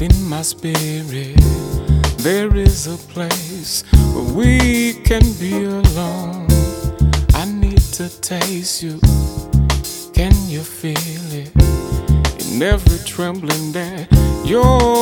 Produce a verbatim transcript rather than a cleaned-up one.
in my spirit, there is a place where we can be alone. I need to taste you. Can you feel it in every trembling that you're